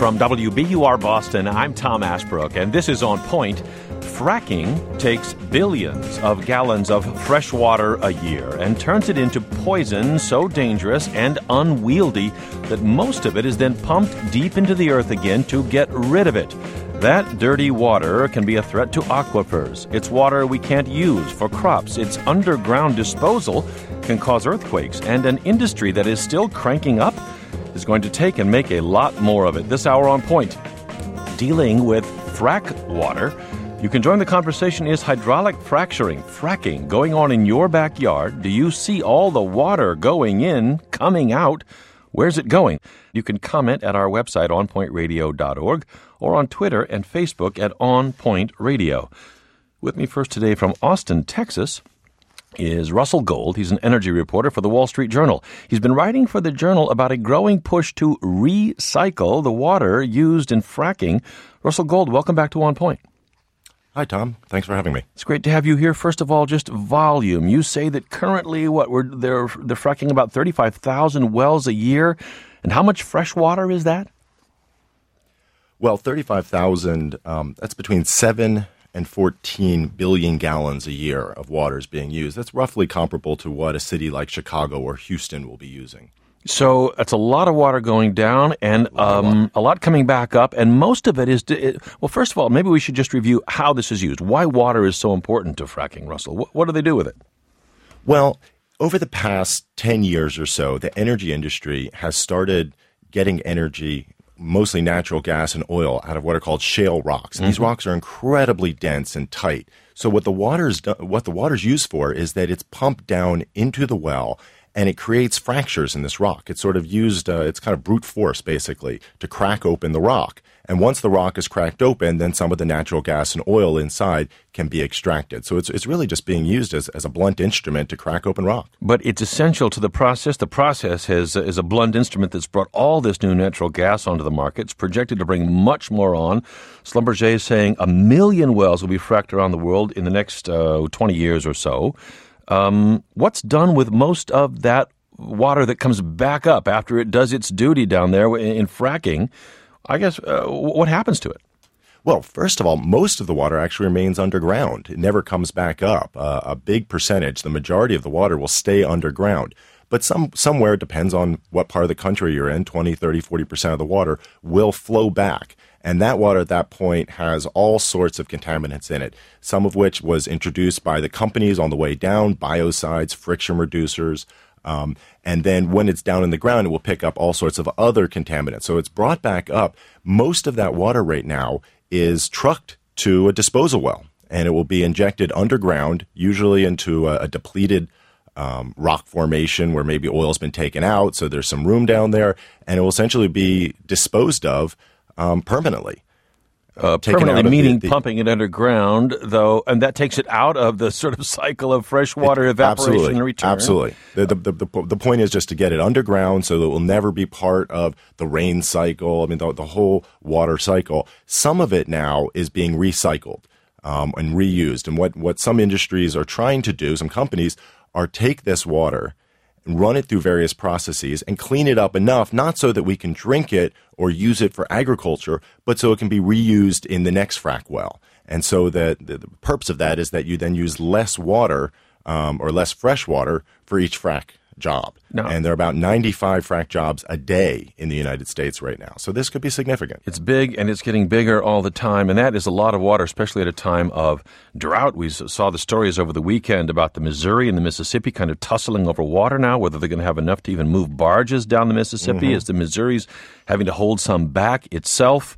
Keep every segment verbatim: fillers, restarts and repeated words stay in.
From W B U R Boston, I'm Tom Ashbrook, and this is On Point. Fracking takes billions of gallons of fresh water a year and turns it into poison so dangerous and unwieldy that most of it is then pumped deep into the earth again to get rid of it. That dirty water can be a threat to aquifers. It's water we can't use for crops. Its underground disposal can cause earthquakes, and an industry that is still cranking up is going to take and make a lot more of it. This hour On Point, dealing with frack water. You can join the conversation. Is hydraulic fracturing, fracking, going on in your backyard? Do you see all the water going in, coming out? Where's it going? You can comment at our website, on point radio dot org, or on Twitter and Facebook at On Point Radio. With me first today from Austin, Texas, is Russell Gold. He's an energy reporter for the Wall Street Journal. He's been writing for the Journal about a growing push to recycle the water used in fracking. Russell Gold, welcome back to On Point. Hi, Tom. Thanks for having me. It's great to have you here. First of all, just volume. You say that currently, what we're they're they're fracking about thirty-five thousand wells a year, and how much fresh water is that? Well, thirty-five thousand. Um, that's between seven and fourteen billion gallons a year of water is being used. That's roughly comparable to what a city like Chicago or Houston will be using. So it's a lot of water going down and a lot, um, a lot coming back up, and most of it is, it, well, first of all, maybe we should just review how this is used, why water is so important to fracking, Russell. What, what do they do with it? Well, over the past ten years or so, the energy industry has started getting energy, mostly natural gas and oil, out of what are called shale rocks. And mm-hmm. these rocks are incredibly dense and tight. So what the water's do- what the water's used for is that it's pumped down into the well, and it creates fractures in this rock. It's sort of used, uh, it's kind of brute force, basically, to crack open the rock. And once the rock is cracked open, then some of the natural gas and oil inside can be extracted. So it's it's really just being used as, as a blunt instrument to crack open rock. But it's essential to the process. The process has, is a blunt instrument that's brought all this new natural gas onto the market. It's projected to bring much more on. Schlumberger is saying a million wells will be fracked around the world in the next uh, twenty years or so. Um, what's done with most of that water that comes back up after it does its duty down there in, in fracking? I guess, uh, what happens to it? Well, first of all, most of the water actually remains underground. It never comes back up. Uh, a big percentage, the majority of the water will stay underground. But some somewhere, it depends on what part of the country you're in, twenty, thirty, forty percent of the water will flow back. And that water at that point has all sorts of contaminants in it, some of which was introduced by the companies on the way down, biocides, friction reducers. Um, and then when it's down in the ground, it will pick up all sorts of other contaminants. So it's brought back up. Most of that water right now is trucked to a disposal well, and it will be injected underground, usually into a, a depleted um, rock formation where maybe oil's been taken out. So there's some room down there, and it will essentially be disposed of Um, permanently. Uh, permanently meaning the, the, pumping it underground, though, and that takes it out of the sort of cycle of fresh water it, evaporation and return. Absolutely. The, the, the, the, the point is just to get it underground so that it will never be part of the rain cycle, I mean, the, the whole water cycle. Some of it now is being recycled um, and reused. And what, what some industries are trying to do, some companies, are take this water and run it through various processes and clean it up enough, not so that we can drink it or use it for agriculture, but so it can be reused in the next frack well. And so that the, the purpose of that is that you then use less water um, or less fresh water for each frack job. No. And there are about ninety-five frack jobs a day in the United States right now. So this could be significant. It's big, and it's getting bigger all the time, and that is a lot of water, especially at a time of drought. We saw the stories over the weekend about the Missouri and the Mississippi kind of tussling over water now, whether they're going to have enough to even move barges down the Mississippi, mm-hmm. as the Missouri's having to hold some back itself.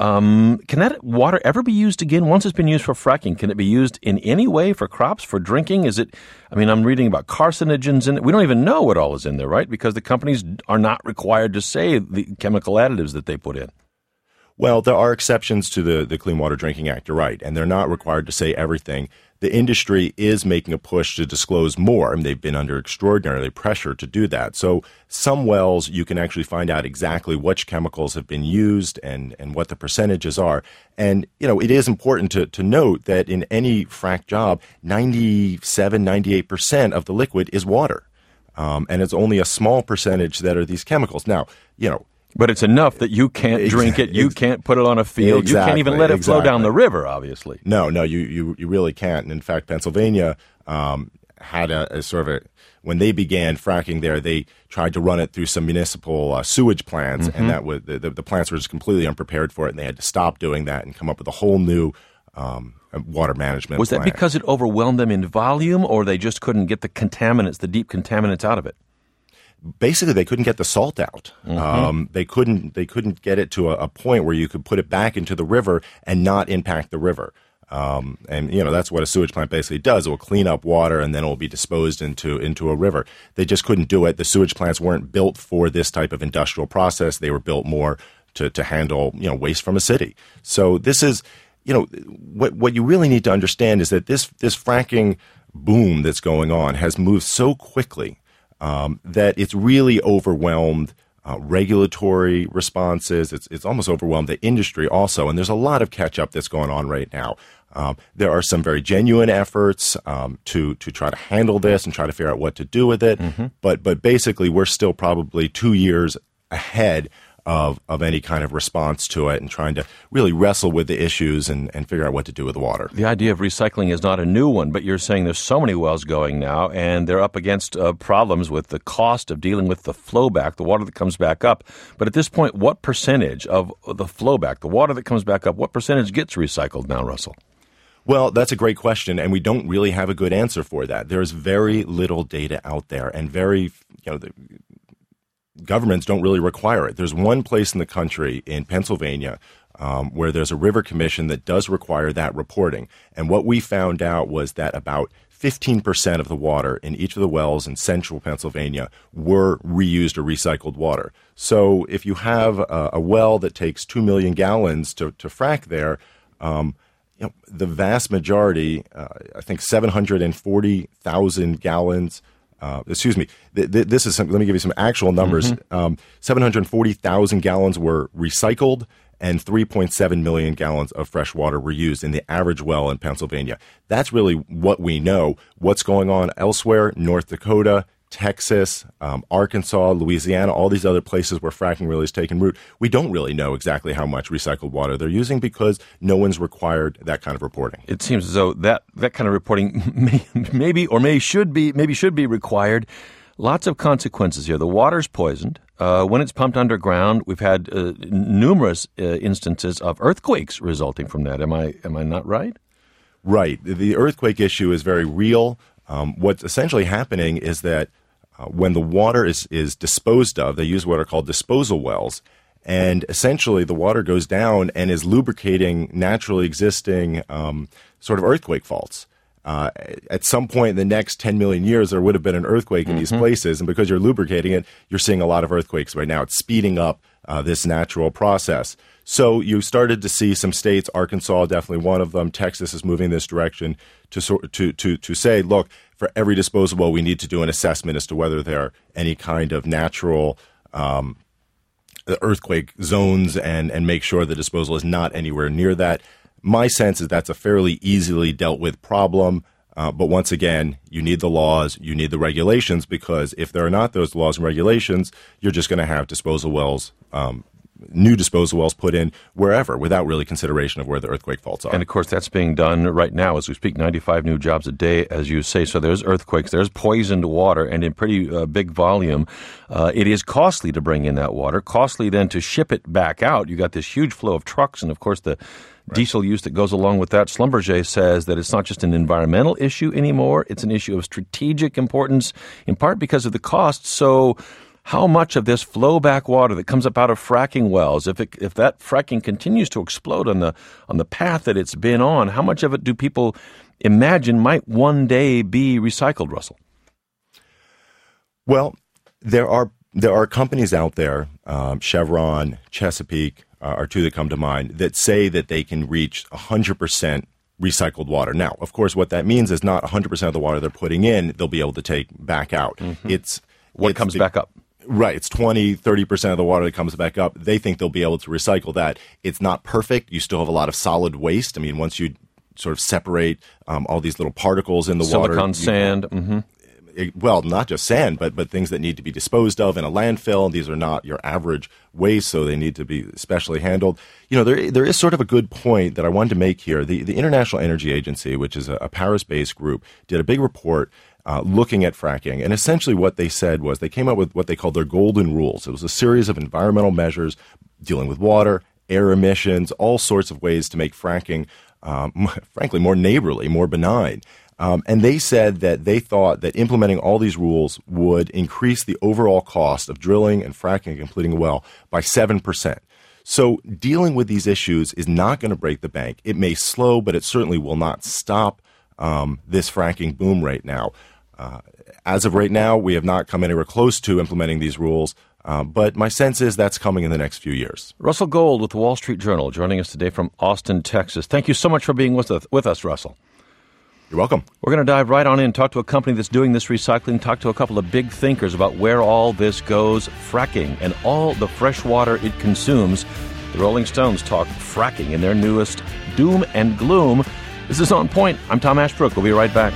Um, can that water ever be used again? Once it's been used for fracking, can it be used in any way for crops, for drinking? Is it, I mean, I'm reading about carcinogens in it. We don't even know what all is in there, right? Because the companies are not required to say the chemical additives that they put in. Well, there are exceptions to the, the Clean Water Drinking Act, you're right, and they're not required to say everything. The industry is making a push to disclose more, and they've been under extraordinary pressure to do that. So some wells, you can actually find out exactly which chemicals have been used and, and what the percentages are. And, you know, it is important to, to note that in any frack job, ninety-seven, ninety-eight percent of the liquid is water. Um, and it's only a small percentage that are these chemicals. Now, you know, But it's enough that you can't drink it, you can't put it on a field, exactly, you can't even let it exactly. flow down the river, obviously. No, no, you, you, you really can't. And in fact, Pennsylvania um, had a, a sort of a, when they began fracking there, they tried to run it through some municipal uh, sewage plants, mm-hmm. and that was, the, the, the plants were just completely unprepared for it, and they had to stop doing that and come up with a whole new um, water management Was plan. that because it overwhelmed them in volume, or they just couldn't get the contaminants, the deep contaminants out of it? Basically, they couldn't get the salt out. Mm-hmm. Um, they couldn't. They couldn't get it to a, a point where you could put it back into the river and not impact the river. Um, and you know that's what a sewage plant basically does. It will clean up water and then it will be disposed into into a river. They just couldn't do it. The sewage plants weren't built for this type of industrial process. They were built more to to handle you know waste from a city. So this is you know what what you really need to understand is that this this fracking boom that's going on has moved so quickly. Um, that it's really overwhelmed uh, regulatory responses. It's it's almost overwhelmed the industry also, and there's a lot of catch up that's going on right now. Um, there are some very genuine efforts um, to to try to handle this and try to figure out what to do with it. Mm-hmm. But but basically, we're still probably two years ahead of of any kind of response to it, and trying to really wrestle with the issues and, and figure out what to do with the water. The idea of recycling is not a new one, but you're saying there's so many wells going now, and they're up against uh, problems with the cost of dealing with the flowback, the water that comes back up. But at this point, what percentage of the flowback, the water that comes back up, what percentage gets recycled now, Russell? Well, that's a great question, and we don't really have a good answer for that. There's very little data out there, and very, you know, the, governments don't really require it. There's one place in the country, in Pennsylvania, um, where there's a river commission that does require that reporting. And what we found out was that about fifteen percent of the water in each of the wells in central Pennsylvania were reused or recycled water. So if you have a, a well that takes two million gallons to, to frack there, um, you know, the vast majority, uh, I think seven hundred forty thousand gallons Uh, excuse me. Th- th- this is some, let me give you some actual numbers. Mm-hmm. Um, seven hundred forty thousand gallons were recycled, and three point seven million gallons of fresh water were used in the average well in Pennsylvania. That's really what we know. What's going on elsewhere? North Dakota, Texas, um, Arkansas, Louisiana, all these other places where fracking really is taking root. We don't really know exactly how much recycled water they're using because no one's required that kind of reporting. It seems as though that, that kind of reporting may, maybe or may should be maybe should be required. Lots of consequences here. The water's poisoned. Uh, when it's pumped underground, we've had uh, numerous uh, instances of earthquakes resulting from that. Am I am I not right? Right. The earthquake issue is very real. Um, what's essentially happening is that uh, when the water is, is disposed of, they use what are called disposal wells, and essentially the water goes down and is lubricating naturally existing um, sort of earthquake faults. Uh, at some point in the next ten million years, there would have been an earthquake in mm-hmm. these places, and because you're lubricating it, you're seeing a lot of earthquakes right now. It's speeding up uh, this natural process. So you started to see some states, Arkansas definitely one of them, Texas is moving this direction to to to to say, look, for every disposal well, we need to do an assessment as to whether there are any kind of natural um, earthquake zones and, and make sure the disposal is not anywhere near that. My sense is that's a fairly easily dealt with problem. Uh, but once again, you need the laws, you need the regulations, because if there are not those laws and regulations, you're just going to have disposal wells um new disposal wells put in wherever without really consideration of where the earthquake faults are. And, of course, that's being done right now as we speak, ninety-five new jobs a day, as you say. So there's earthquakes, there's poisoned water, and in pretty uh, big volume. Uh, it is costly to bring in that water, costly then to ship it back out. You got this huge flow of trucks and, of course, the Right. diesel use that goes along with that. Schlumberger says that it's not just an environmental issue anymore, it's an issue of strategic importance, in part because of the cost. So how much of this flowback water that comes up out of fracking wells, if it, if that fracking continues to explode on the on the path that it's been on, how much of it do people imagine might one day be recycled, Russell? Well, there are there are companies out there, um, Chevron, Chesapeake, uh, are two that come to mind, that say that they can reach one hundred percent recycled water. Now, of course, what that means is not one hundred percent of the water they're putting in they'll be able to take back out. Mm-hmm. It's What it's, comes back up? Right. It's twenty, thirty percent of the water that comes back up. They think they'll be able to recycle that. It's not perfect. You still have a lot of solid waste. I mean, once you sort of separate um, all these little particles in the Silicon water. Silicon sand. You, mm-hmm. it, well, not just sand, but but things that need to be disposed of in a landfill. These are not your average waste, so they need to be specially handled. You know, there there is sort of a good point that I wanted to make here. The the International Energy Agency, which is a, a Paris-based group, did a big report uh, looking at fracking, and essentially what they said was they came up with what they called their golden rules. It was a series of environmental measures dealing with water, air emissions, all sorts of ways to make fracking, um, frankly, more neighborly, more benign. Um, and they said that they thought that implementing all these rules would increase the overall cost of drilling and fracking and completing a well by seven percent. So dealing with these issues is not going to break the bank. It may slow, but it certainly will not stop um, this fracking boom right now. Uh, as of right now, we have not come anywhere close to implementing these rules. Uh, but my sense is that's coming in the next few years. Russell Gold with the Wall Street Journal joining us today from Austin, Texas. Thank you so much for being with us, with us Russell. You're welcome. We're going to dive right on in, talk to a company that's doing this recycling, talk to a couple of big thinkers about where all this goes, fracking, and all the fresh water it consumes. The Rolling Stones talk fracking in their newest Doom and Gloom. This is On Point. I'm Tom Ashbrook. We'll be right back.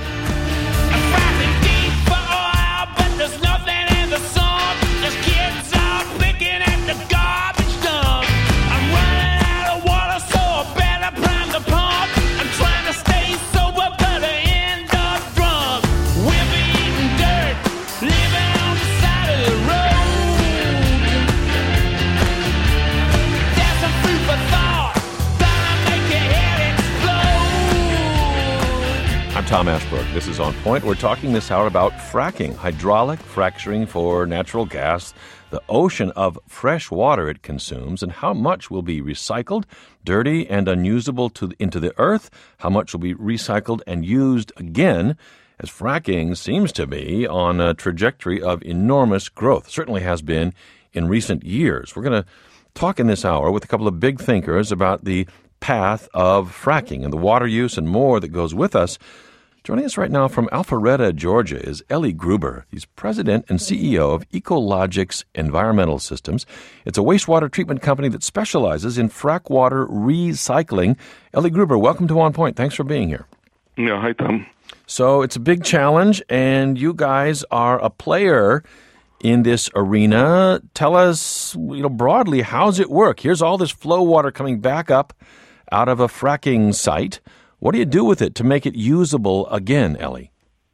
Tom Ashbrook. This is On Point. We're talking this hour about fracking, hydraulic fracturing for natural gas, the ocean of fresh water it consumes, and how much will be recycled, dirty, and unusable to, into the earth, how much will be recycled and used again, as fracking seems to be on a trajectory of enormous growth. Certainly has been in recent years. We're going to talk in this hour with a couple of big thinkers about the path of fracking and the water use and more that goes with us. Joining us right now from Alpharetta, Georgia, is Eli Gruber. He's president and C E O of Ecologics Environmental Systems. It's a wastewater treatment company that specializes in frack water recycling. Eli Gruber, welcome to On Point. Thanks for being here. Yeah, hi, Tom. So it's a big challenge, and you guys are a player in this arena. Tell us, you know, broadly, how's it work? Here's all this flow water coming back up out of a fracking site. What do you do with it to make it usable again, Eli?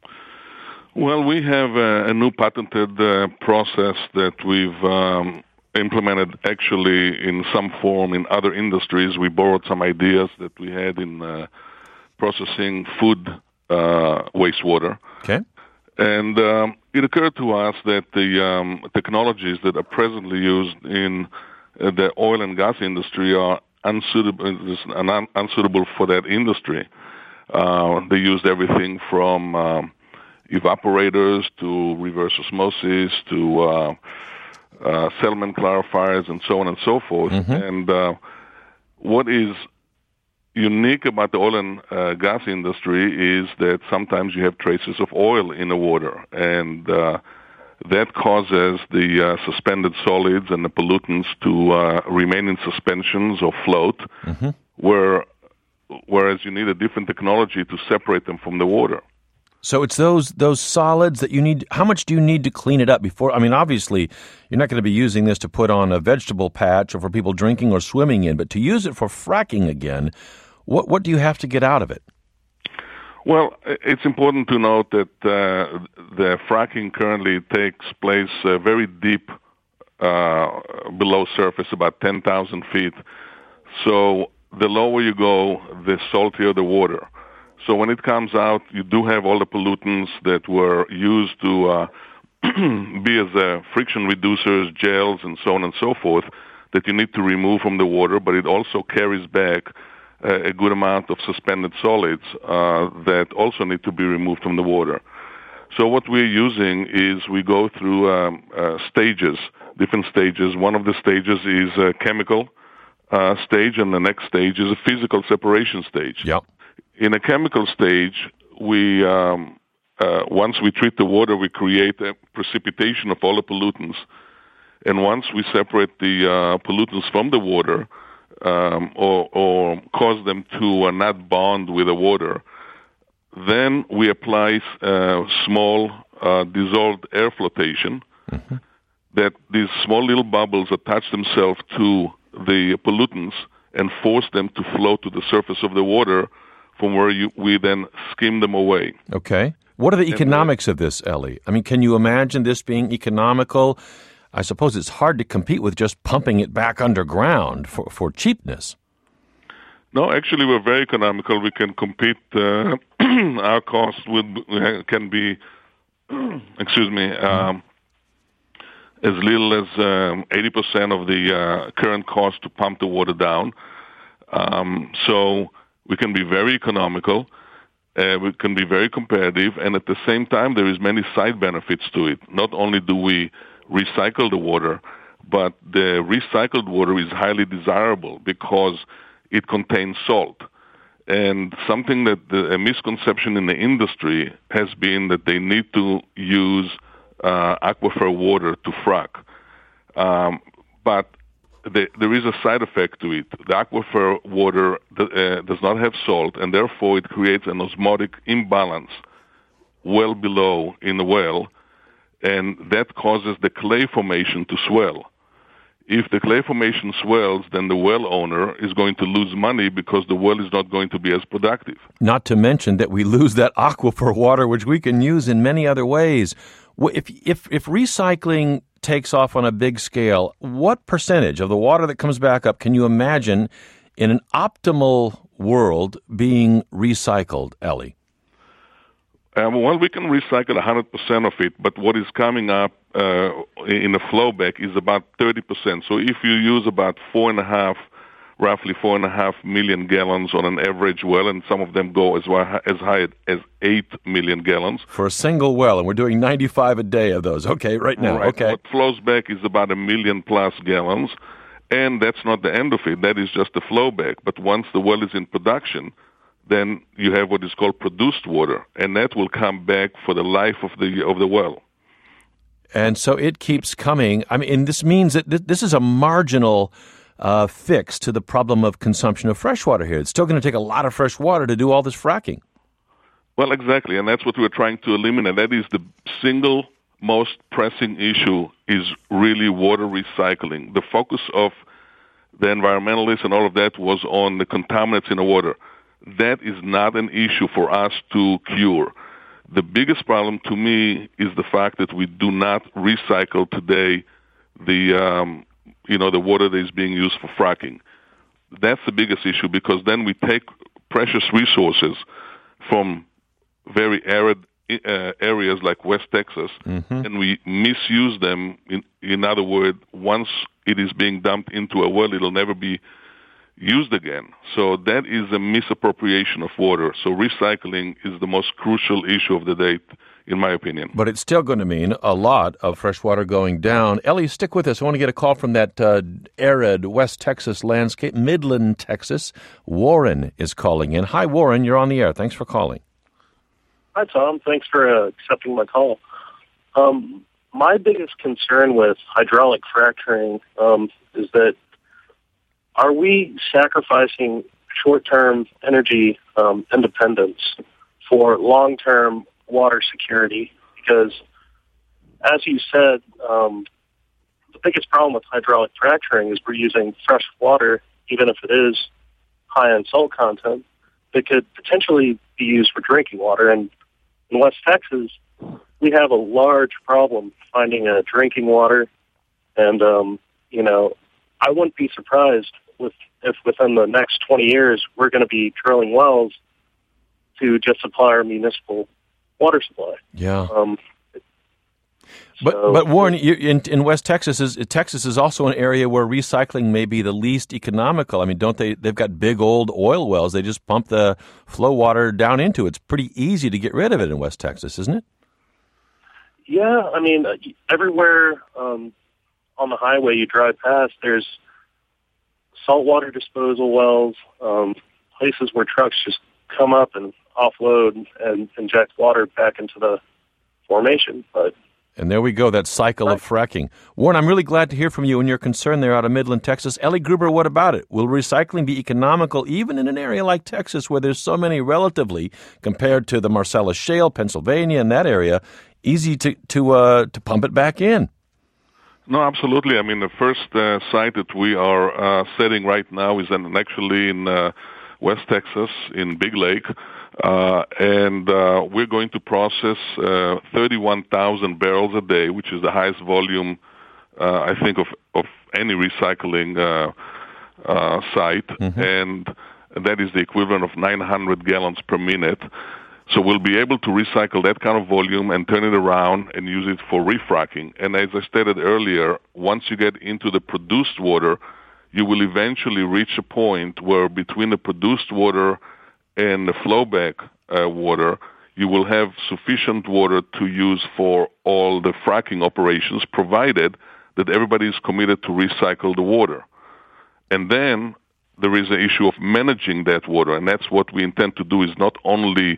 Well, we have a, a new patented uh, process that we've um, implemented actually in some form in other industries. We borrowed some ideas that we had in uh, processing food uh, wastewater. Okay. And um, it occurred to us that the um, technologies that are presently used in uh, the oil and gas industry are unsuitable, un- unsuitable for that industry. Uh, they used everything from um, evaporators to reverse osmosis to uh, uh, settlement clarifiers and so on and so forth. Mm-hmm. And uh, what is unique about the oil and uh, gas industry is that sometimes you have traces of oil in the water, and uh, that causes the uh, suspended solids and the pollutants to uh, remain in suspensions or float, mm-hmm. where, whereas you need a different technology to separate them from the water. So it's those those solids that you need. How much do you need to clean it up before? I mean, obviously, you're not going to be using this to put on a vegetable patch or for people drinking or swimming in, but to use it for fracking again, what what do you have to get out of it? Well, it's important to note that uh, the fracking currently takes place uh, very deep uh, below surface, about ten thousand feet. So the lower you go, the saltier the water. So when it comes out, you do have all the pollutants that were used to uh, be as uh, friction reducers, gels, and so on and so forth that you need to remove from the water, but it also carries back a good amount of suspended solids uh, that also need to be removed from the water. So what we're using is we go through um, uh, stages, different stages. One of the stages is a chemical uh, stage, and the next stage is a physical separation stage. Yep. In a chemical stage, we um, uh, once we treat the water, we create a precipitation of all the pollutants. And once we separate the uh, pollutants from the water, Um, or, or cause them to uh, not bond with the water, then we apply uh, small uh, dissolved air flotation, mm-hmm. that these small little bubbles attach themselves to the pollutants and force them to float to the surface of the water, from where you, we then skim them away. Okay. What are the economics and, uh, of this, Ellie? I mean, can you imagine this being economical? I suppose it's hard to compete with just pumping it back underground for, for cheapness. No, actually, we're very economical. We can compete. Uh, our cost would can be, excuse me, um, as little as um, eighty percent of the uh, current cost to pump the water down. Um, so we can be very economical. Uh, we can be very competitive, and at the same time, there is many side benefits to it. Not only do we recycle the water, but the recycled water is highly desirable because it contains salt. And something that the, a misconception in the industry has been that they need to use uh, aquifer water to frack. Um, but the, there is a side effect to it. The aquifer water uh, does not have salt, and therefore it creates an osmotic imbalance well below in the well, and that causes the clay formation to swell. If the clay formation swells, then the well owner is going to lose money because the well is not going to be as productive. Not to mention that we lose that aquifer water, which we can use in many other ways. If, if, if recycling takes off on a big scale, what percentage of the water that comes back up can you imagine in an optimal world being recycled, Ellie? Um, well, we can recycle one hundred percent of it, but what is coming up uh, in the flowback is about thirty percent. So if you use about four and a half, roughly four and a half million gallons on an average well, and some of them go as, well, as high as eight million gallons. For a single well, and we're doing ninety-five a day of those. Okay, right now, right. okay. What flows back is about a million plus gallons, and that's not the end of it. That is just the flowback. But once the well is in production, then you have what is called produced water, and that will come back for the life of the of the well. And so it keeps coming. I mean, and this means that th- this is a marginal uh, fix to the problem of consumption of fresh water here. It's still going to take a lot of fresh water to do all this fracking. Well, exactly, and that's what we're trying to eliminate. That is the single most pressing issue, is really water recycling. The focus of the environmentalists and all of that was on the contaminants in the water. That is not an issue for us to cure. The biggest problem to me is the fact that we do not recycle today the um, you know the water that is being used for fracking. That's the biggest issue, because then we take precious resources from very arid uh, areas like West Texas, mm-hmm. and we misuse them. In, in other words, once it is being dumped into a well, it'll never be used again. So that is a misappropriation of water. So recycling is the most crucial issue of the day, in my opinion. But it's still going to mean a lot of fresh water going down. Ellie, stick with us. I want to get a call from that uh, arid West Texas landscape, Midland, Texas. Warren is calling in. Hi, Warren. You're on the air. Thanks for calling. Hi, Tom. Thanks for uh, accepting my call. Um, my biggest concern with hydraulic fracturing um, is that are we sacrificing short-term energy um, independence for long-term water security? Because, as you said, um, the biggest problem with hydraulic fracturing is we're using fresh water, even if it is high in salt content, that could potentially be used for drinking water. And in West Texas, we have a large problem finding uh, drinking water, and, um, you know, I wouldn't be surprised with, if within the next twenty years we're going to be drilling wells to just supply our municipal water supply. Yeah. Um, but so, but Warren, you, in in West Texas is Texas is also an area where recycling may be the least economical. I mean, don't they? They've got big old oil wells. They just pump the flow water down into. It's pretty easy to get rid of it in West Texas, isn't it? Yeah, I mean, everywhere um, on the highway you drive past, there's saltwater disposal wells, um, places where trucks just come up and offload and inject water back into the formation. But And there we go, that cycle of fracking. Warren, I'm really glad to hear from you and your concern there out of Midland, Texas. Ellie Gruber, what about it? Will recycling be economical even in an area like Texas where there's so many relatively, compared to the Marcellus Shale, Pennsylvania, and that area, easy to to uh, to pump it back in? No, absolutely. I mean, the first uh, site that we are uh, setting right now is in, actually in uh, West Texas, in Big Lake. Uh, and uh, we're going to process uh, thirty-one thousand barrels a day, which is the highest volume, uh, I think, of, of any recycling uh, uh, site. Mm-hmm. And that is the equivalent of nine hundred gallons per minute. So we'll be able to recycle that kind of volume and turn it around and use it for refracking. And as I stated earlier, once you get into the produced water, you will eventually reach a point where between the produced water and the flowback uh, water, you will have sufficient water to use for all the fracking operations, provided that everybody is committed to recycle the water. And then there is an issue of managing that water, and that's what we intend to do, is not only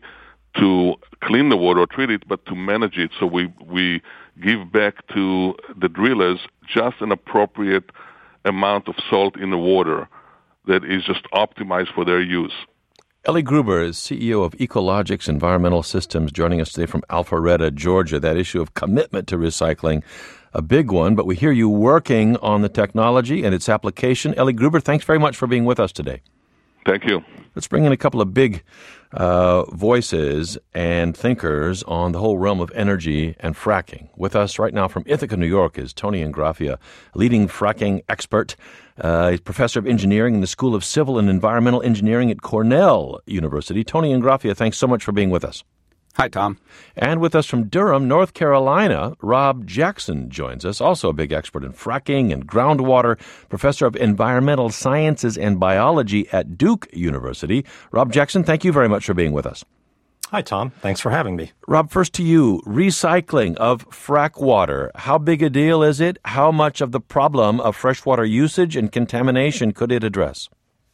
to clean the water or treat it, but to manage it. So we, we give back to the drillers just an appropriate amount of salt in the water that is just optimized for their use. Ellie Gruber is C E O of Ecologics Environmental Systems, joining us today from Alpharetta, Georgia. That issue of commitment to recycling, a big one, but we hear you working on the technology and its application. Ellie Gruber, thanks very much for being with us today. Thank you. Let's bring in a couple of big uh, voices and thinkers on the whole realm of energy and fracking. With us right now from Ithaca, New York, is Tony Ingraffia, leading fracking expert. Uh, he's professor of engineering in the School of Civil and Environmental Engineering at Cornell University. Tony Ingraffia, thanks so much for being with us. Hi, Tom. And with us from Durham, North Carolina, Rob Jackson joins us, also a big expert in fracking and groundwater, professor of environmental sciences and biology at Duke University. Rob Jackson, thank you very much for being with us. Hi, Tom. Thanks for having me. Rob, first to you, recycling of frack water. How big a deal is it? How much of the problem of freshwater usage and contamination could it address?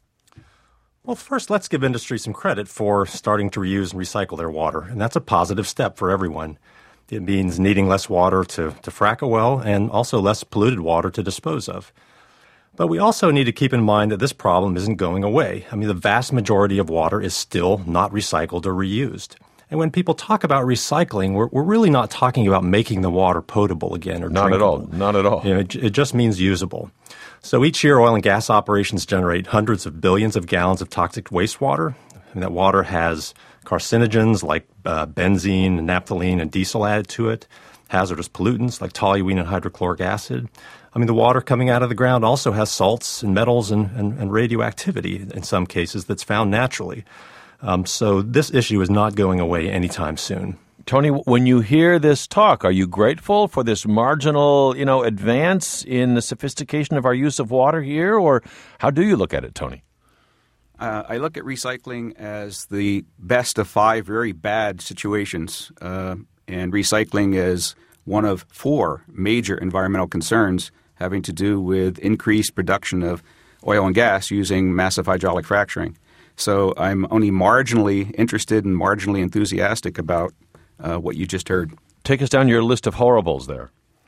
Well, first, let's give industry some credit for starting to reuse and recycle their water, and that's a positive step for everyone. It means needing less water to, to frack a well and also less polluted water to dispose of. But we also need to keep in mind that this problem isn't going away. I mean, the vast majority of water is still not recycled or reused. And when people talk about recycling, we're, we're really not talking about making the water potable again or not drinkable. at all. Not at all. You know, it, it just means usable. So each year, oil and gas operations generate hundreds of billions of gallons of toxic wastewater. And that water has carcinogens like uh, benzene, naphthalene, and diesel added to it, hazardous pollutants like toluene and hydrochloric acid. I mean, the water coming out of the ground also has salts and metals and, and, and radioactivity in some cases that's found naturally. Um, so this issue is not going away anytime soon. Tony, when you hear this talk, are you grateful for this marginal, you know, advance in the sophistication of our use of water here, or how do you look at it, Tony? Uh, I look at recycling as the best of five very bad situations, uh, and recycling is one of four major environmental concerns having to do with increased production of oil and gas using massive hydraulic fracturing. So I'm only marginally interested and marginally enthusiastic about Uh, what you just heard. Take us down your list of horribles there.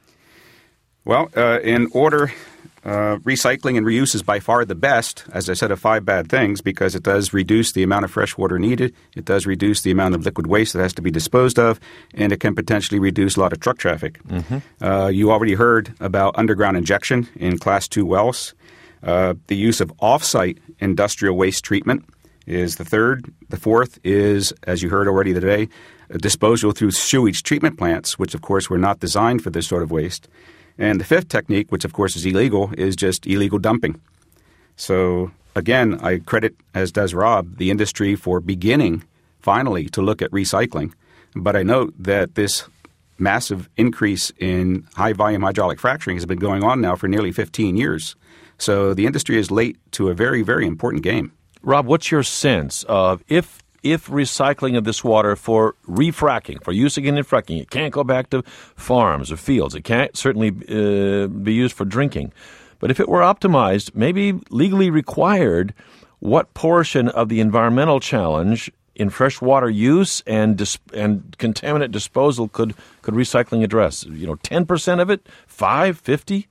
Well, uh, in order, uh, recycling and reuse is by far the best, as I said, of five bad things, because it does reduce the amount of fresh water needed, it does reduce the amount of liquid waste that has to be disposed of, and it can potentially reduce a lot of truck traffic. Mm-hmm. Uh, you already heard about underground injection in Class two wells. Uh, the use of off-site industrial waste treatment is the third. The fourth is, as you heard already today, disposal through sewage treatment plants, which, of course, were not designed for this sort of waste. And the fifth technique, which, of course, is illegal, is just illegal dumping. So, again, I credit, as does Rob, the industry for beginning, finally, to look at recycling. But I note that this massive increase in high-volume hydraulic fracturing has been going on now for nearly fifteen years. So the industry is late to a very, very important game. Rob, what's your sense of if if recycling of this water for refracking, for use again in fracking, it can't go back to farms or fields. It can't certainly uh, be used for drinking. But if it were optimized, maybe legally required, what portion of the environmental challenge in freshwater use and dis- and contaminant disposal could, could recycling address? You know, ten percent of it, five, fifty?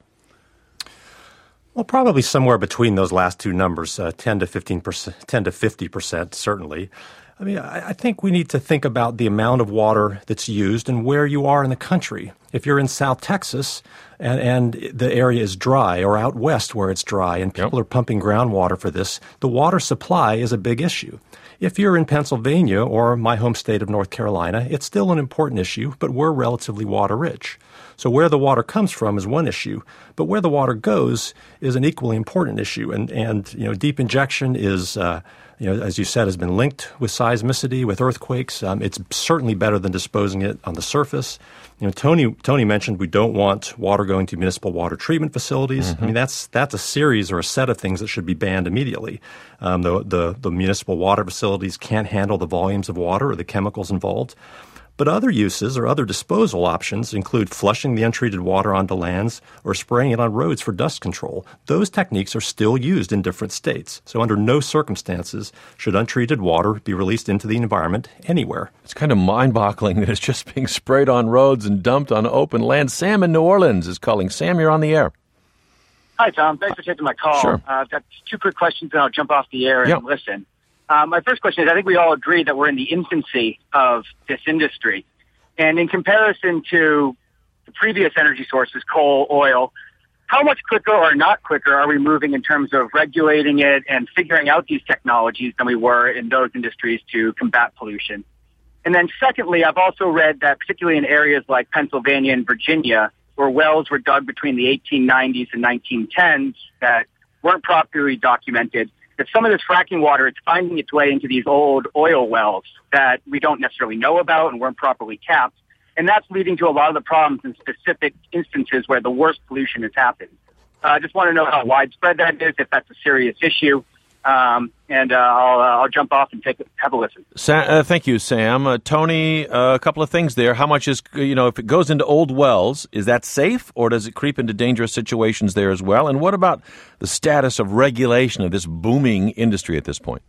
Well, probably somewhere between those last two numbers, uh, ten to fifteen percent, ten to fifty percent, certainly. I mean, I, I think we need to think about the amount of water that's used and where you are in the country. If you're in South Texas and, and the area is dry, or out west where it's dry and people yep. are pumping groundwater for this, the water supply is a big issue. If you're in Pennsylvania or my home state of North Carolina, it's still an important issue, but we're relatively water rich. So where the water comes from is one issue, but where the water goes is an equally important issue. And, and you know, deep injection is, uh, you know, as you said, has been linked with seismicity, with earthquakes. Um, it's certainly better than disposing it on the surface. You know, Tony Tony mentioned we don't want water going to municipal water treatment facilities. Mm-hmm. I mean, that's that's a series or a set of things that should be banned immediately. Um, the, the the municipal water facilities can't handle the volumes of water or the chemicals involved. But other uses or other disposal options include flushing the untreated water onto lands or spraying it on roads for dust control. Those techniques are still used in different states. So under no circumstances should untreated water be released into the environment anywhere. It's kind of mind-boggling that it's just being sprayed on roads and dumped on open land. Sam in New Orleans is calling. Sam, you're on the air. Hi, Tom. Thanks for taking my call. Sure. Uh, I've got two quick questions, and I'll jump off the air and yep. listen. Uh, my first question is, I think we all agree that we're in the infancy of this industry. And in comparison to the previous energy sources, coal, oil, how much quicker or not quicker are we moving in terms of regulating it and figuring out these technologies than we were in those industries to combat pollution? And then secondly, I've also read that particularly in areas like Pennsylvania and Virginia, where wells were dug between the eighteen nineties and nineteen tens that weren't properly documented, that some of this fracking water is finding its way into these old oil wells that we don't necessarily know about and weren't properly capped. And that's leading to a lot of the problems in specific instances where the worst pollution has happened. I uh, just want to know how widespread that is, if that's a serious issue. Um, and uh, I'll, uh, I'll jump off and take a, have a listen. Sa- uh, thank you, Sam. Uh, Tony, uh, a couple of things there. How much is, you know, if it goes into old wells, is that safe, or does it creep into dangerous situations there as well? And what about the status of regulation of this booming industry at this point?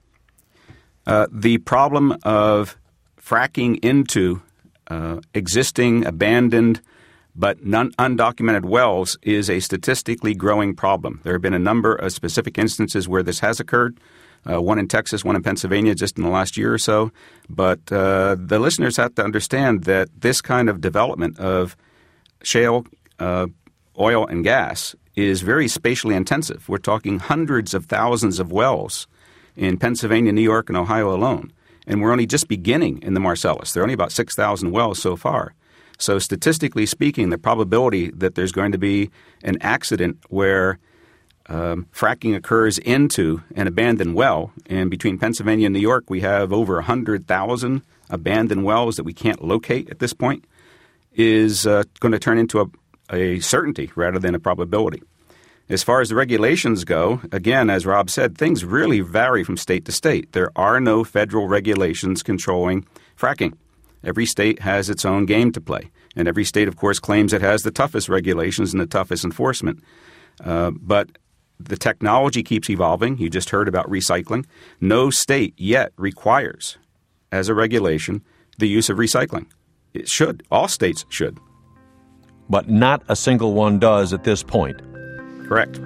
Uh, the problem of fracking into uh, existing, abandoned, but non- undocumented wells is a statistically growing problem. There have been a number of specific instances where this has occurred, uh, one in Texas, one in Pennsylvania just in the last year or so. But uh, the listeners have to understand that this kind of development of shale, uh, oil, and gas is very spatially intensive. We're talking hundreds of thousands of wells in Pennsylvania, New York, and Ohio alone. And we're only just beginning in the Marcellus. There are only about six thousand wells so far. So statistically speaking, the probability that there's going to be an accident where um, fracking occurs into an abandoned well, and between Pennsylvania and New York, we have over one hundred thousand abandoned wells that we can't locate at this point, is uh, going to turn into a, a certainty rather than a probability. As far as the regulations go, again, as Rob said, things really vary from state to state. There are no federal regulations controlling fracking. Every state has its own game to play. And every state, of course, claims it has the toughest regulations and the toughest enforcement. Uh, but the technology keeps evolving. You just heard about recycling. No state yet requires, as a regulation, the use of recycling. It should. All states should. But not a single one does at this point. Correct.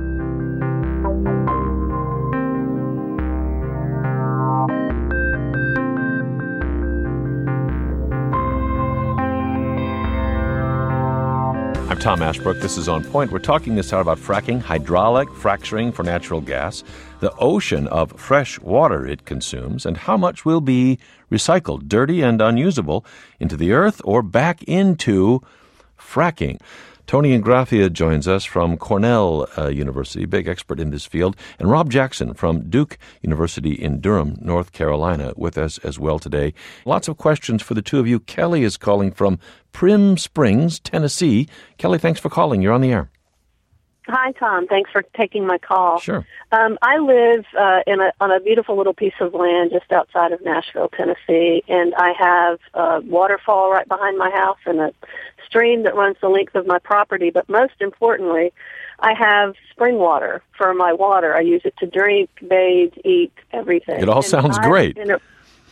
I'm Tom Ashbrook. This is On Point. We're talking this hour about fracking, hydraulic fracturing for natural gas, the ocean of fresh water it consumes, and how much will be recycled, dirty and unusable, into the earth or back into fracking. Tony Ingraffia joins us from Cornell uh, University, big expert in this field, and Rob Jackson from Duke University in Durham, North Carolina, with us as well today. Lots of questions for the two of you. Kelly is calling from Prim Springs, Tennessee. Kelly, thanks for calling. You're on the air. Hi, Tom. Thanks for taking my call. Sure. Um, I live uh, in a, on a beautiful little piece of land just outside of Nashville, Tennessee, and I have a waterfall right behind my house and a stream that runs the length of my property. But most importantly, I have spring water for my water. I use it to drink, bathe, eat, everything. It all and sounds I'm great. In a,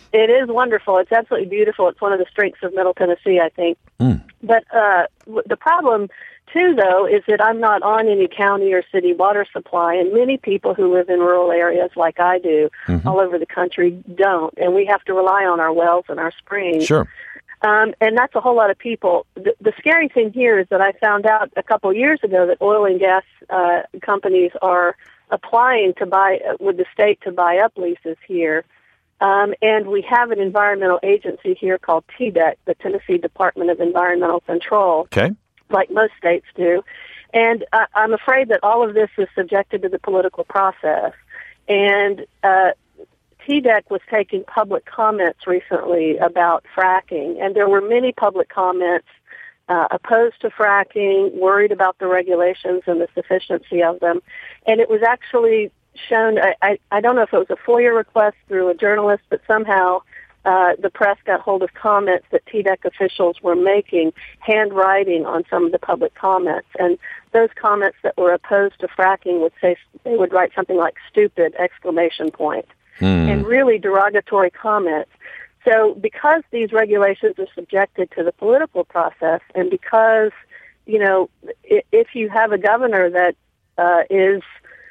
It is wonderful. It's absolutely beautiful. It's one of the strengths of Middle Tennessee, I think. Mm. But uh, w- the problem, too, though, is that I'm not on any county or city water supply, and many people who live in rural areas like I do mm-hmm. all over the country don't, and we have to rely on our wells and our springs. Sure. Um, and that's a whole lot of people. The, the scary thing here is that I found out a couple years ago that oil and gas uh, companies are applying to buy with the state to buy up leases here. Um, and we have an environmental agency here called T D E C, the Tennessee Department of Environmental Control, okay. like most states do. And uh, I'm afraid that all of this is subjected to the political process. And uh, T D E C was taking public comments recently about fracking, and there were many public comments uh, opposed to fracking, worried about the regulations and the sufficiency of them. And it was actually shown, I, I, I don't know if it was a FOIA request through a journalist, but somehow uh, the press got hold of comments that T D E C officials were making, handwriting on some of the public comments. And those comments that were opposed to fracking would say, they would write something like stupid, exclamation point, hmm. and really derogatory comments. So because these regulations are subjected to the political process, and because, you know, if you have a governor that uh, is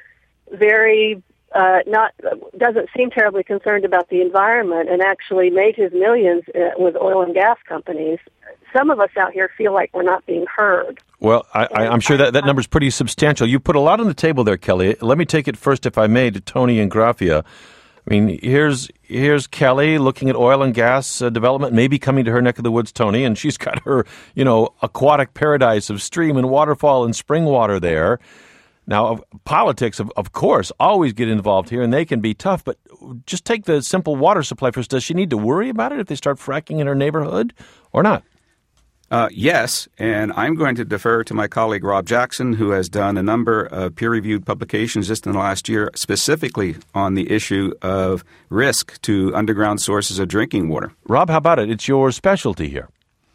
very uh, not doesn't seem terribly concerned about the environment and actually made his millions uh, with oil and gas companies, some of us out here feel like we're not being heard. Well, I, I, I'm sure that, that number is pretty substantial. You put a lot on the table there, Kelly. Let me take it first, if I may, to Tony and Graffia. I mean, here's here's Kelly looking at oil and gas uh, development, maybe coming to her neck of the woods, Tony, and she's got her, you know, aquatic paradise of stream and waterfall and spring water there. Now, politics, of, of course, always get involved here, and they can be tough, but just take the simple water supply first. Does she need to worry about it if they start fracking in her neighborhood or not? Uh, yes, and I'm going to defer to my colleague Rob Jackson, who has done a number of peer-reviewed publications just in the last year, specifically on the issue of risk to underground sources of drinking water. Rob, how about it? It's your specialty here.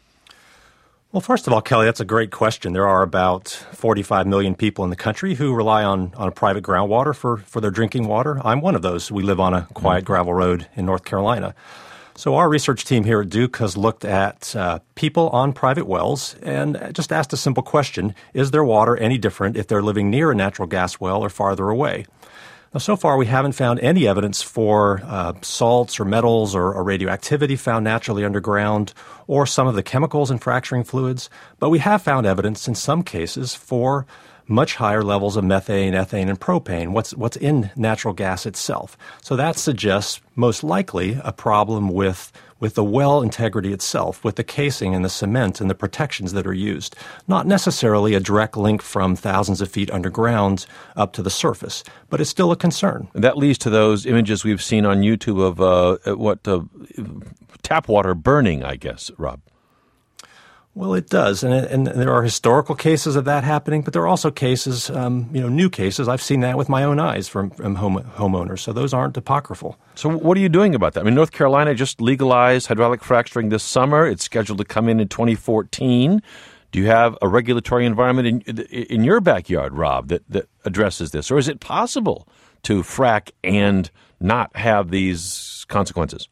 Well, first of all, Kelly, that's a great question. There are about forty-five million people in the country who rely on, on private groundwater for, for their drinking water. I'm one of those. We live on a quiet gravel road in North Carolina. So our research team here at Duke has looked at uh, people on private wells and just asked a simple question: is their water any different if they're living near a natural gas well or farther away? Now, so far, we haven't found any evidence for uh, salts or metals or, or radioactivity found naturally underground or some of the chemicals in fracturing fluids, but we have found evidence in some cases for much higher levels of methane, ethane, and propane, what's what's in natural gas itself. So that suggests most likely a problem with with the well integrity itself, with the casing and the cement and the protections that are used, not necessarily a direct link from thousands of feet underground up to the surface, but it's still a concern. And that leads to those images we've seen on YouTube of uh, what uh, tap water burning, I guess, Rob. Well, it does, and, and there are historical cases of that happening, but there are also cases, um, you know, new cases. I've seen that with my own eyes from, from home, homeowners, so those aren't apocryphal. So what are you doing about that? I mean, North Carolina just legalized hydraulic fracturing this summer. It's scheduled to come in in twenty fourteen. Do you have a regulatory environment in, in your backyard, Rob, that, that addresses this? Or is it possible to frack and not have these consequences?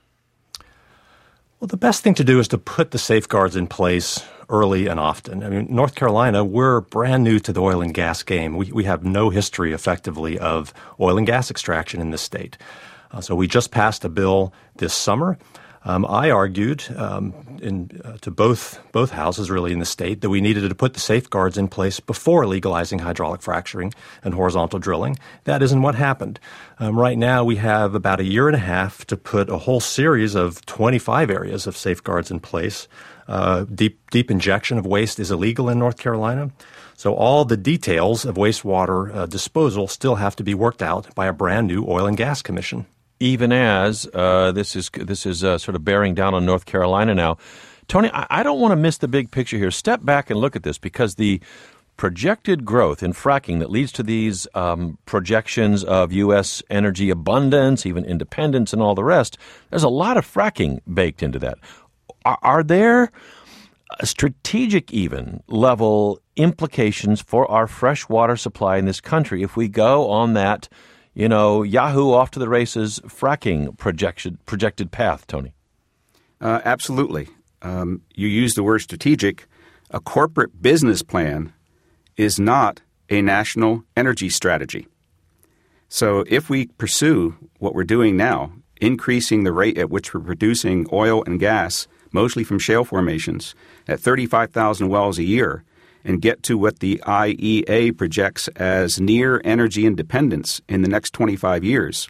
Well, the best thing to do is to put the safeguards in place early and often. I mean, North Carolina, we're brand new to the oil and gas game. We, we have no history, effectively, of oil and gas extraction in this state. Uh, so we just passed a bill this summer. Um, I argued um, in, uh, to both both houses, really, in the state, that we needed to put the safeguards in place before legalizing hydraulic fracturing and horizontal drilling. That isn't what happened. Um, right now, we have about a year and a half to put a whole series of twenty-five areas of safeguards in place. Uh, deep deep injection of waste is illegal in North Carolina. So all the details of wastewater uh, disposal still have to be worked out by a brand new oil and gas commission. Even as uh, this is this is uh, sort of bearing down on North Carolina now. Tony, I, I don't want to miss the big picture here. Step back and look at this, because the projected growth in fracking that leads to these um, projections of U S energy abundance, even independence and all the rest, there's a lot of fracking baked into that. Are, are there strategic even level implications for our fresh water supply in this country if we go on that, you know, Yahoo off to the races, fracking projection, projected path, Tony? Uh, absolutely. Um, you use the word strategic. A corporate business plan is not a national energy strategy. So if we pursue what we're doing now, increasing the rate at which we're producing oil and gas, mostly from shale formations, at thirty-five thousand wells a year, and get to what the I E A projects as near energy independence in the next twenty-five years,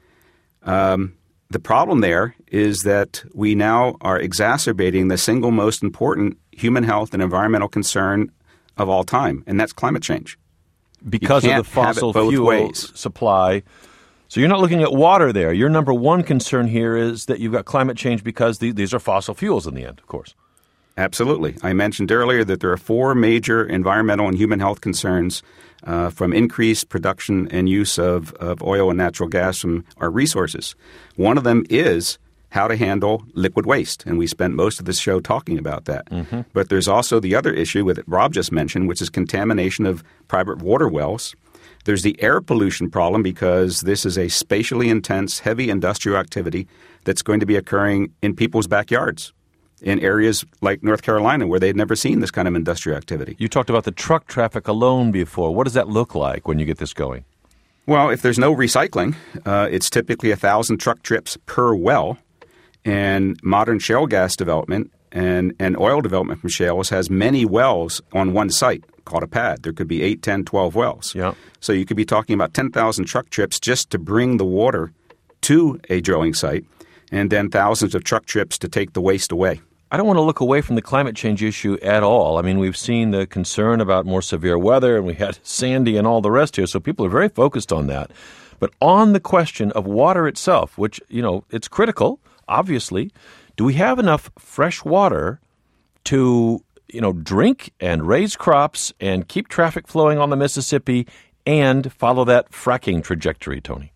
um, the problem there is that we now are exacerbating the single most important human health and environmental concern of all time, and that's climate change. Because of the fossil fuel ways. supply. So you're not looking at water there. Your number one concern here is that you've got climate change because the, these are fossil fuels in the end, of course. Absolutely. I mentioned earlier that there are four major environmental and human health concerns uh, from increased production and use of, of oil and natural gas from our resources. One of them is how to handle liquid waste, and we spent most of this show talking about that. Mm-hmm. But there's also the other issue that Rob just mentioned, which is contamination of private water wells. There's the air pollution problem because this is a spatially intense, heavy industrial activity that's going to be occurring in people's backyards in areas like North Carolina where they'd never seen this kind of industrial activity. You talked about the truck traffic alone before. What does that look like when you get this going? Well, if there's no recycling, uh, it's typically one thousand truck trips per well. And modern shale gas development and, and oil development from shales has many wells on one site called a pad. There could be eight, ten, twelve wells. Yeah. So you could be talking about ten thousand truck trips just to bring the water to a drilling site, and then thousands of truck trips to take the waste away. I don't want to look away from the climate change issue at all. I mean, we've seen the concern about more severe weather, and we had Sandy and all the rest here, so people are very focused on that. But on the question of water itself, which, you know, it's critical, obviously, do we have enough fresh water to, you know, drink and raise crops and keep traffic flowing on the Mississippi and follow that fracking trajectory, Tony?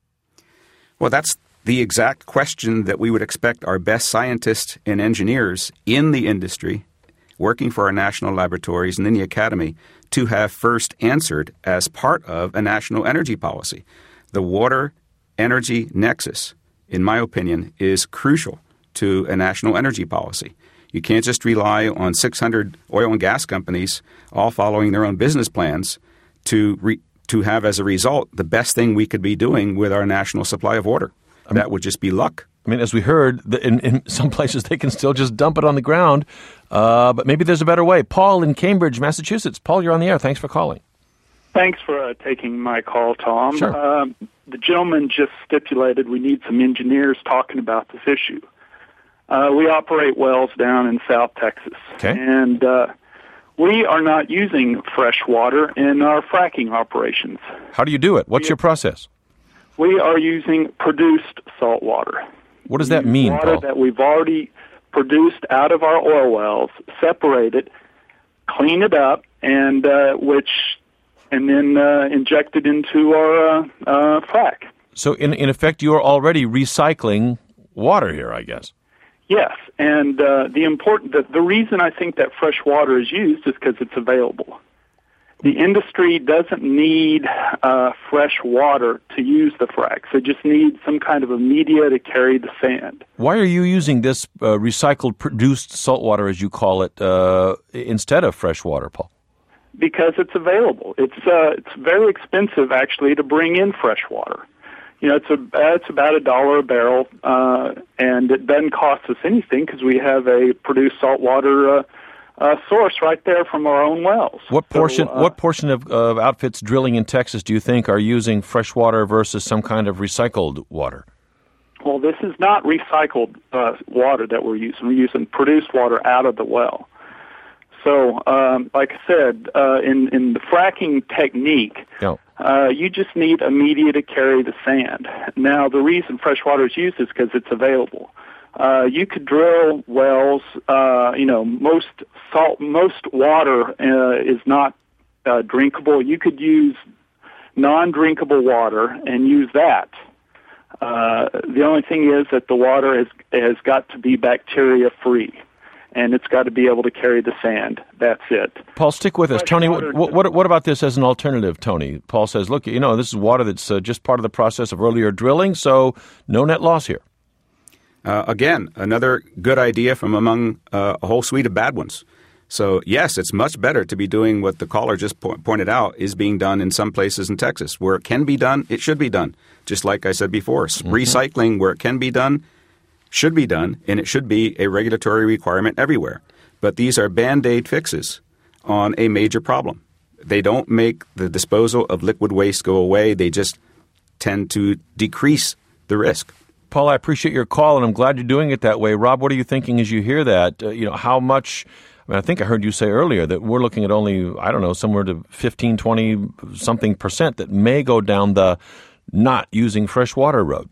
Well, that's the exact question that we would expect our best scientists and engineers in the industry, working for our national laboratories and in the academy, to have first answered as part of a national energy policy. The water-energy nexus, in my opinion, is crucial to a national energy policy. You can't just rely on six hundred oil and gas companies all following their own business plans to re- to have as a result the best thing we could be doing with our national supply of water. I mean, that would just be luck. I mean, as we heard, in, in some places they can still just dump it on the ground, uh, but maybe there's a better way. Paul in Cambridge, Massachusetts. Paul, you're on the air. Thanks for calling. Thanks for uh, taking my call, Tom. Sure. Uh, the gentleman just stipulated we need some engineers talking about this issue. Uh, we operate wells down in South Texas, okay. and uh, we are not using fresh water in our fracking operations. How do you do it? What's we, your process? We are using produced salt water. What does that mean, water Paul? That we've already produced out of our oil wells, separate it, clean it up, and uh, which and then uh, inject it into our uh, uh, frack. So, in in effect, you are already recycling water here, I guess. Yes, and uh, the important the, the reason I think that fresh water is used is because it's available. The industry doesn't need uh, fresh water to use the fracks. They just need some kind of a media to carry the sand. Why are you using this uh, recycled, produced salt water, as you call it, uh, instead of fresh water, Paul? Because it's available. It's uh, it's very expensive, actually, to bring in fresh water. You know, it's a it's about a dollar a barrel, uh, and it doesn't cost us anything because we have a produced salt water uh, uh, source right there from our own wells. What portion? So, uh, what portion of, of outfits drilling in Texas do you think are using fresh water versus some kind of recycled water? Well, this is not recycled uh, water that we're using. We're using produced water out of the well. So, um, like I said, uh, in in the fracking technique. No. Uh, you just need a media to carry the sand. Now, the reason fresh water is used is because it's available. Uh, you could drill wells. Uh, you know, most salt, most water uh, is not uh, drinkable. You could use non-drinkable water and use that. Uh, the only thing is that the water has has got to be bacteria-free. and it's got to be able to carry the sand. That's it. Paul, stick with us. Fresh Tony, water- what, what, what about this as an alternative, Tony? Paul says, look, you know, this is water that's uh, just part of the process of earlier drilling, so no net loss here. Uh, again, another good idea from among uh, a whole suite of bad ones. So, yes, it's much better to be doing what the caller just po- pointed out is being done in some places in Texas. Where it can be done, it should be done. Just like I said before, mm-hmm. recycling where it can be done should be done, and it should be a regulatory requirement everywhere. But these are Band-Aid fixes on a major problem. They don't make the disposal of liquid waste go away. They just tend to decrease the risk. Paul, I appreciate your call, and I'm glad you're doing it that way. Rob, what are you thinking as you hear that? Uh, you know, how much – I mean, I think I heard you say earlier that we're looking at only, I don't know, somewhere to fifteen, twenty something percent that may go down the not using fresh water road.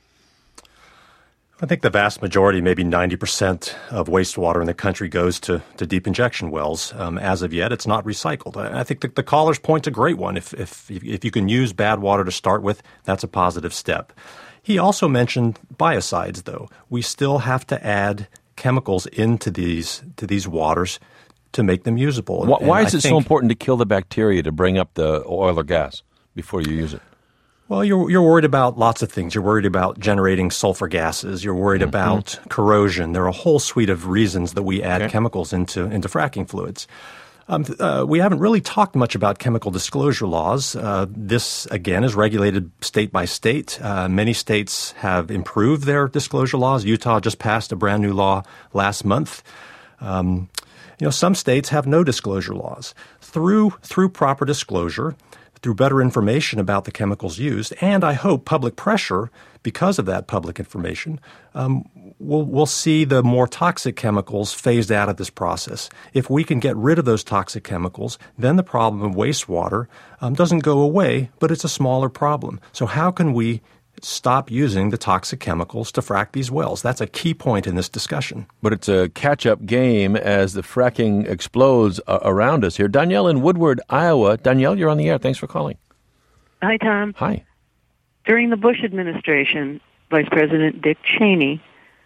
I think the vast majority, maybe ninety percent of wastewater in the country goes to, to deep injection wells. Um, as of yet, it's not recycled. I, I think the, the caller's point's a great one. If, if, if you can use bad water to start with, that's a positive step. He also mentioned biocides, though. We still have to add chemicals into these to these waters to make them usable. Why, why is I it think, so important to kill the bacteria to bring up the oil or gas before you use it? Well, you're you're worried about lots of things. You're worried about generating sulfur gases. You're worried mm-hmm. about corrosion. There are a whole suite of reasons that we add okay. chemicals into into fracking fluids. Um, uh, we haven't really talked much about chemical disclosure laws. Uh, this, again, is regulated state by state. Uh, many states have improved their disclosure laws. Utah just passed a brand new law last month. Um, you know, some states have no disclosure laws. Through through proper disclosure, through better information about the chemicals used, and I hope public pressure because of that public information, um, we'll, we'll see the more toxic chemicals phased out of this process. If we can get rid of those toxic chemicals, then the problem of wastewater um, doesn't go away, but it's a smaller problem. So how can we stop using the toxic chemicals to frack these wells? That's a key point in this discussion. But it's a catch-up game as the fracking explodes uh, around us here. Danielle in Woodward, Iowa. Danielle, you're on the air. Thanks for calling. Hi, Tom. Hi. During the Bush administration, Vice President Dick Cheney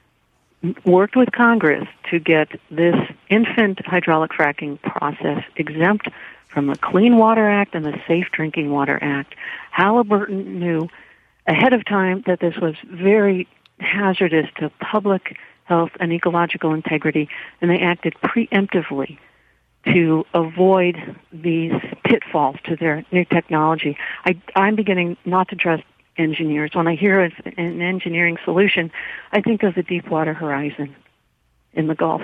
worked with Congress to get this infant hydraulic fracking process exempt from the Clean Water Act and the Safe Drinking Water Act. Halliburton knew ahead of time that this was very hazardous to public health and ecological integrity, and they acted preemptively to avoid these pitfalls to their new technology. I, I'm beginning not to trust engineers. When I hear an engineering solution, I think of the Deepwater Horizon in the Gulf.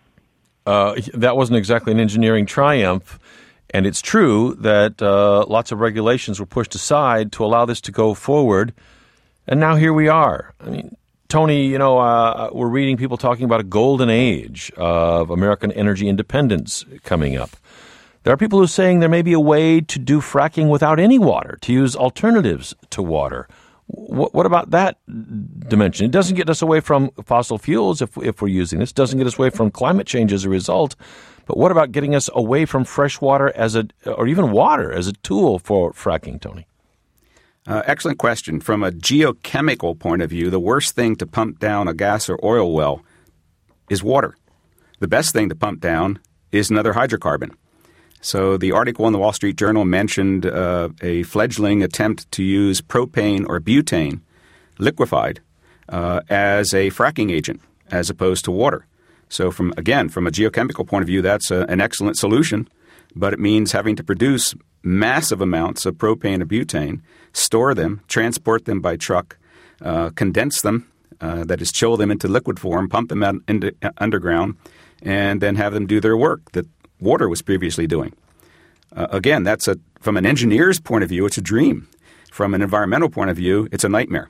Uh, that wasn't exactly an engineering triumph. And it's true that uh, lots of regulations were pushed aside to allow this to go forward. And now here we are. I mean, Tony, you know, uh, we're reading people talking about a golden age of American energy independence coming up. There are people who are saying there may be a way to do fracking without any water, to use alternatives to water. What, what about that dimension? It doesn't get us away from fossil fuels if, if we're using this. It doesn't get us away from climate change as a result. But what about getting us away from fresh water as a, or even water as a tool for fracking, Tony? Uh, excellent question. From a geochemical point of view, the worst thing to pump down a gas or oil well is water. The best thing to pump down is another hydrocarbon. So the article in the Wall Street Journal mentioned uh, a fledgling attempt to use propane or butane liquefied uh, as a fracking agent as opposed to water. So from again, from a geochemical point of view, that's a, an excellent solution, but it means having to produce massive amounts of propane or butane, store them, transport them by truck, uh, condense them, uh, that is, chill them into liquid form, pump them out into uh, underground, and then have them do their work that water was previously doing. Uh, again, that's a from an engineer's point of view, it's a dream. From an environmental point of view, it's a nightmare.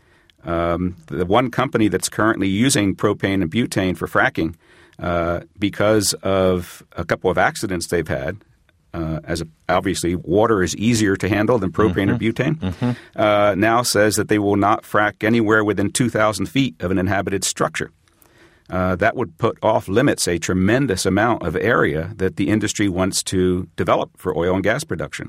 Um, the one company that's currently using propane and butane for fracking, uh, because of a couple of accidents they've had, uh, as a, obviously water is easier to handle than propane mm-hmm. or butane, mm-hmm. uh, now says that they will not frack anywhere within two thousand feet of an inhabited structure. Uh, that would put off limits a tremendous amount of area that the industry wants to develop for oil and gas production.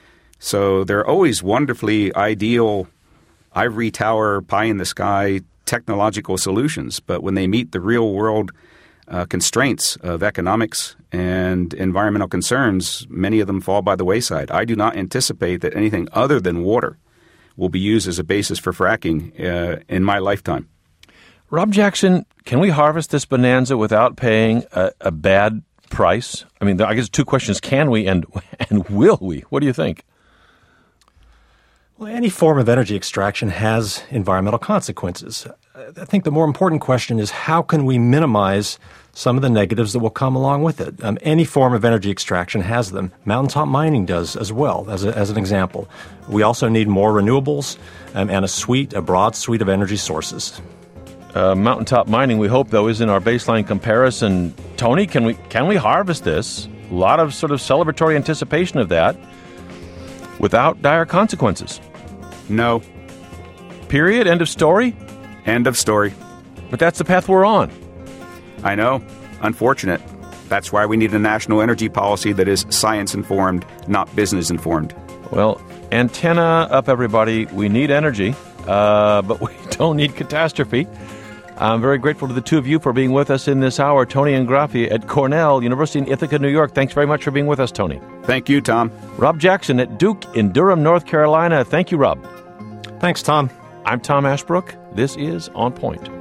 So there are always wonderfully ideal ivory tower, pie in the sky technological solutions, but when they meet the real world uh, constraints of economics and environmental concerns, many of them fall by the wayside. I do not anticipate that anything other than water will be used as a basis for fracking uh, in my lifetime. Rob Jackson, can we harvest this bonanza without paying a, a bad price? I mean, I guess two questions: can we, and and will we? What do you think? Well, any form of energy extraction has environmental consequences. I think the more important question is how can we minimize some of the negatives that will come along with it? Um, any form of energy extraction has them. Mountaintop mining does as well, as, a, as an example. We also need more renewables um, and a suite, a broad suite of energy sources. Uh, mountaintop mining, we hope, though, is in our baseline comparison. Tony, can we can we harvest this? A lot of sort of celebratory anticipation of that without dire consequences. No. Period? End of story? End of story. But that's the path we're on. I know. Unfortunate. That's why we need a national energy policy that is science-informed, not business-informed. Well, antenna up, everybody. We need energy, uh, but we don't need catastrophe. I'm very grateful to the two of you for being with us in this hour. Tony Ingraffi at Cornell University in Ithaca, New York. Thanks very much for being with us, Tony. Thank you, Tom. Rob Jackson at Duke in Durham, North Carolina. Thank you, Rob. Thanks, Tom. I'm Tom Ashbrook. This is On Point.